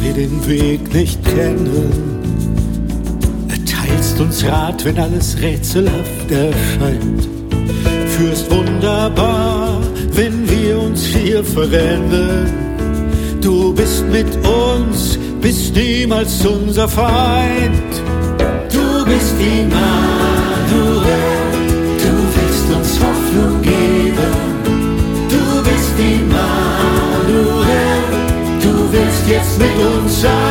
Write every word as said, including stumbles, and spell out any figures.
wir den Weg nicht kennen. Erteilst uns Rat, wenn alles rätselhaft erscheint. Führst wunderbar, wenn wir uns hier verrennen. Du bist mit uns, bist niemals unser Feind. Du bist Immanuel, du willst uns Hoffnung geben. Du bist Immanuel, du willst jetzt mit uns sein.